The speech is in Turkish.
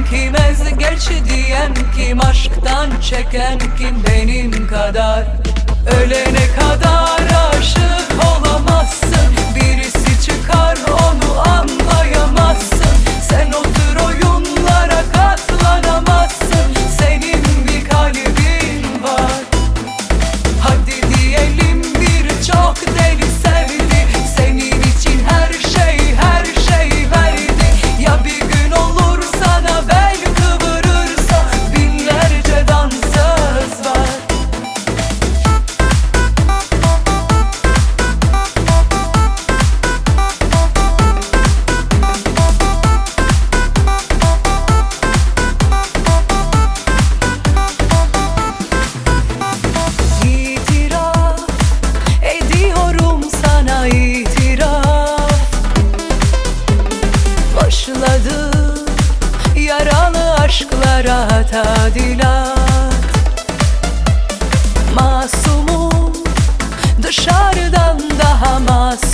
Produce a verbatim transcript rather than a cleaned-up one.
kim, ez geç diyen kim, aşktan çeken kim benim kadar? Ölene kadar aşık olamazsın, birisi çıkar onu anlayamazsın. Sen o tür oyunlara katlanamazsın, senin bir kalbin var. Hadi diyelim birçok deli sevdi, senin için her şey her şey verdi. Ya bir gün olur sana bel kıvırırsa, binlerce dansöz var. İtiraf ediyorum sana, itiraf. Başladı yaralı aşklara tadilat. Masumum dışarıdan daha masum.